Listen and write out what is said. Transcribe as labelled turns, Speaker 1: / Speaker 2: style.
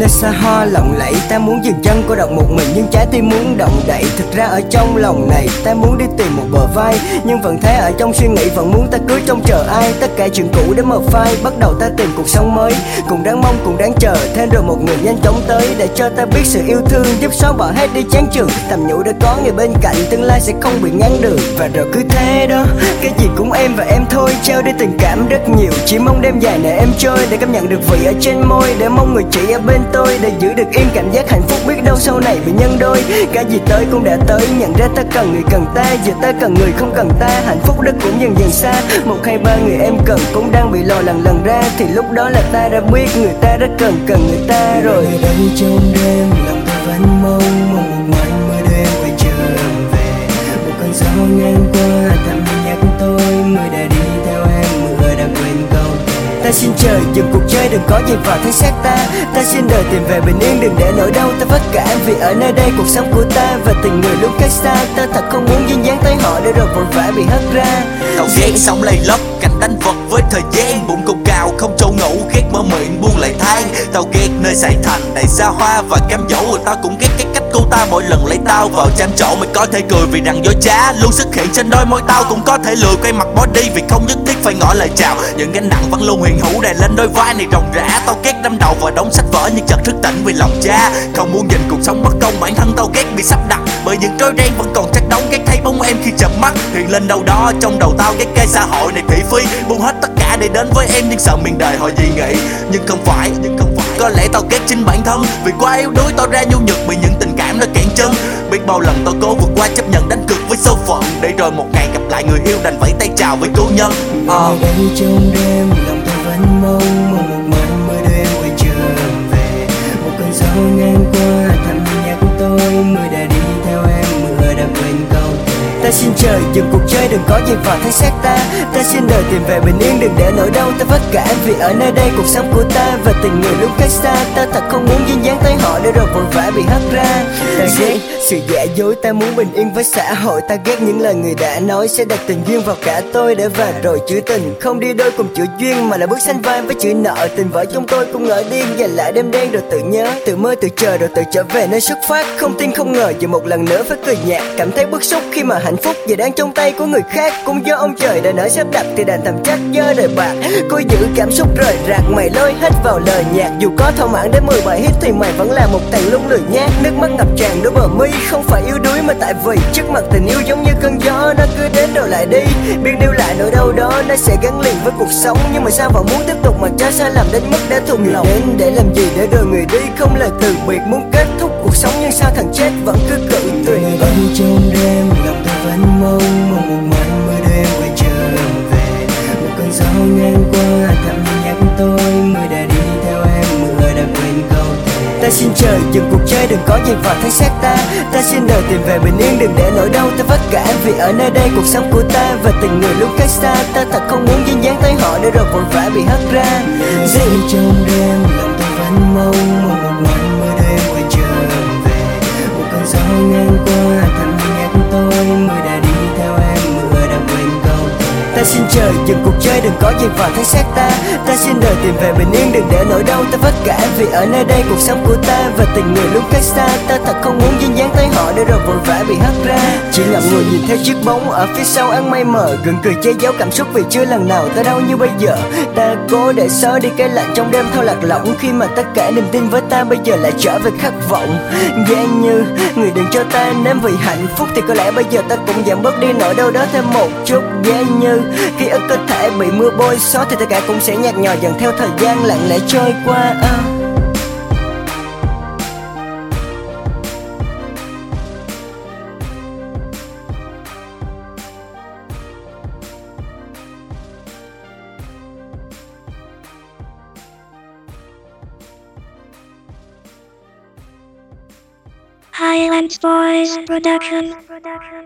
Speaker 1: xa hoa lộng lẫy. Ta muốn dừng chân cô độc một mình nhưng trái tim muốn động đậy. Thực ra ở trong lòng này ta muốn đi tìm một bờ vai, nhưng vẫn thế ở trong suy nghĩ vẫn muốn ta cứ trông chờ ai. Tất cả chuyện cũ đã mờ phai, bắt đầu ta tìm cuộc sống mới. Cũng đáng mong cũng đáng chờ, thêm rồi một người nhanh chóng tới để cho ta biết sự yêu thương, giúp xóa bỏ hết đi chán chường. Thầm nhủ đã có người bên cạnh, tương lai sẽ không bị ngăn đường. Và rồi cứ thế đó, cái gì cũng em và em thôi, trao đi tình cảm rất nhiều. Chỉ mong đêm dài này em trôi để cảm nhận được vị ở trên môi, để mong người chỉ ở bên tôi để giữ được yên cảm giác hạnh phúc, biết đâu sau này bị nhân đôi. Cái gì tới cũng đã tới, nhận ra ta cần người cần ta, giờ ta cần người không cần ta. Hạnh phúc đó cũng dần dần xa, 1, 2, 3 người em cần cũng đang bị lò lần ra. Thì lúc đó là ta đã biết người ta rất cần người ta rồi. Ở đây trong đêm lòng ta vẫn mong một màn mưa đêm quay trở về. Một cơn gió ngang qua thầm nhắc tôi, người đã đi theo em, mưa đã quên câu thề. Ta xin trời dừng cuộc chơi, đừng có gì vào thân xác ta. Ta xin đời tìm về bình yên, đừng để nỗi đau ta vất cả. Vì ở nơi đây cuộc sống của ta và tình người luôn cách xa. Ta thật không muốn dính dáng tới họ để rồi vội vã bị hất ra.
Speaker 2: Tao ghét sống lây lấp cảnh đánh vật với thời gian, bụng cầu cao không chỗ ngủ, ghét mở miệng buông lại than. Tao ghét nơi xảy thành đầy xa hoa và cam dỗ. Tao cũng ghét cái cách cô ta mỗi lần lấy tao vào chạm trổ. Mày có thể cười vì rằng dối trá luôn xuất hiện trên đôi môi tao, cũng có thể lười quay mặt bỏ đi vì không nhất thiết phải ngỏ lời chào. Những gánh nặng vẫn luôn hiện hữu đè lên đôi vai này ròng rã. Tao ghét đâm đầu vào đống sách vở nhưng chợt thức tỉnh vì lòng cha. Không muốn nhìn cuộc sống bất công, bản thân tao ghét bị sắp đặt bởi những rối ren vẫn còn chất đống. Ghét thấy bóng em khi chợp mắt hiện lên đâu đó trong đầu tao. Ghét cái xã hội này thị phi, buông hết tất cả để đến với em nhưng sợ miền đời họ dị nghị. Nhưng không phải, có lẽ tao ghét chính bản thân vì quá yếu đuối tao ra nhu nhược bị những tình cảm nó cản chân. Biết bao lần tao cố vượt qua chấp nhận đánh cược với số phận, để rồi một ngày gặp lại người yêu đành vẫy tay chào với cố nhân.
Speaker 1: Ở đây trong đêm lòng ta vẫn mong một màn mưa đêm quay trở về. Một cơn gió ngang qua thầm nhắc tôi, mưa đã đi theo em, mưa đã quên câu thề. Ta xin trời dừng cuộc chơi, đừng có gì vào thân xác ta. Ta xin đời tìm về bình yên, đừng để nỗi đau ta vất cả. Vì ở nơi đây cuộc sống của ta và tình người luôn cách xa. Ta thật không muốn dính dáng tới họ để rồi vội vã bị hất ra. Ta ghét sự giả dối, ta muốn bình yên với xã hội. Ta ghét những lời người đã nói sẽ đặt tình duyên vào cả tôi để và rồi chữ tình không đi đôi cùng chữ duyên, mà là bước sánh vai với chữ nợ. Tình vợ chúng tôi cũng ngỡ điên, dành lại đêm đen rồi tự nhớ, tự mơ tự chờ rồi tự trở về nơi xuất phát. Không tin không ngờ giờ một lần nữa phải cười nhạt, cảm thấy bức xúc khi mà hạnh phúc giờ đang trong tay của người khác. Cũng do ông trời đã nỡ sắp đặt thì đành thầm trách do đời bạc. Cô giữ cảm xúc rời rạc, mày lôi hết vào lời nhạc. Dù có thỏa mãn đến 10 bài hit thì mày vẫn là một thằng lung lười nhát. Nước mắt ngập tràn đôi bờ mi, không phải yếu đuối mà tại vì trước mặt tình yêu giống như cơn gió, nó cứ đến rồi lại đi. Biết níu lại nỗi đau đó nó sẽ gắn liền với cuộc sống, nhưng mà sao vẫn muốn tiếp tục mà trái sai lầm đến mức đã thuộc lòng. Đến để làm gì để rồi người đi không lời từ biệt, muốn kết thúc cuộc sống nhưng sao thằng chết vẫn cứ cự tuyệt. Ở trong đêm lòng ta vẫn mong một màn mưa đêm quay trở về. Một cơn gió ngang qua thầm nhắc tôi, mưa đã đi theo em, mưa đã quên câu thề. Ta xin trời dừng cuộc chơi, đừng có gì vào thân xác ta. Ta xin đời tìm về bình yên, đừng để nỗi đau ta vất cả. Vì ở nơi đây cuộc sống của ta và tình người luôn cách xa. Ta thật không muốn dính dáng tới họ để rồi vội vã bị hất ra. Dễ trong đêm lòng ta vẫn mong một màn mưa đêm quay trở về. Một cơn gió ngang qua thầm nhắc tôi, mưa đã đi theo em, mưa đã quên câu thề. Ta xin trời dừng cuộc chơi, đừng có gì vào thân xác ta. Ta xin đời tìm về bình yên, đừng để nỗi đau ta vất cả. Vì ở nơi đây cuộc sống của ta và tình người luôn cách xa. Ta thật không muốn dính dáng tới họ để rồi vội vã bị hất ra. Chỉ lặng người nhìn theo chiếc bóng ở phía sau áng mây mờ, gượng cười che giấu cảm xúc vì chưa lần nào ta đau như bây giờ. Ta cố để xóa đi cái lạnh trong đêm thâu lạc lõng, khi mà tất cả niềm tin với ta bây giờ lại trở về khát vọng. Gian như người đừng cho ta nếm vì hạnh phúc thì có lẽ bây giờ ta cũng giảm bớt đi nỗi đau đó thêm một chút. Gian như khi ở cơ thể bị mưa bôi xóa thì tất cả cũng sẽ nhạt nhòa dần theo thời gian lặng lẽ trôi qua.
Speaker 3: Highlands Boys Production.